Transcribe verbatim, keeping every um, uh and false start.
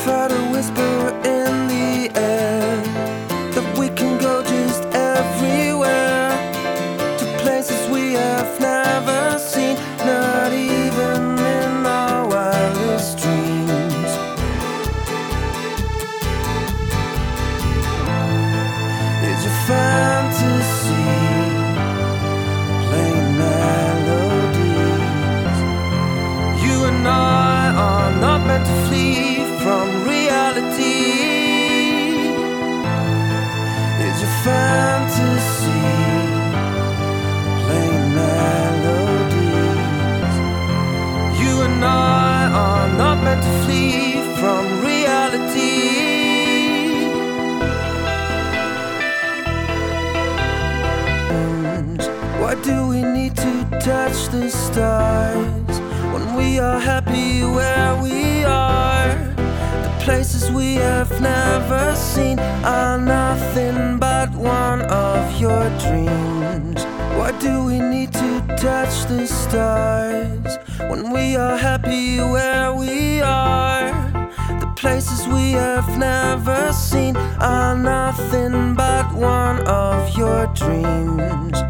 heard a whisper in the air that we can go just everywhere, to places we have never seen, not even in our wildest dreams. It's a fantasy, playing melodies. You and I are not meant to flee from reality. It's a fantasy, playing melodies. You and I are not meant to flee from reality. Why do we need to touch the stars when we are happy where we are? The places we have never seen are nothing but one of your dreams. Why do we need to touch the stars when we are happy where we are? The places we have never seen are nothing but one of your dreams.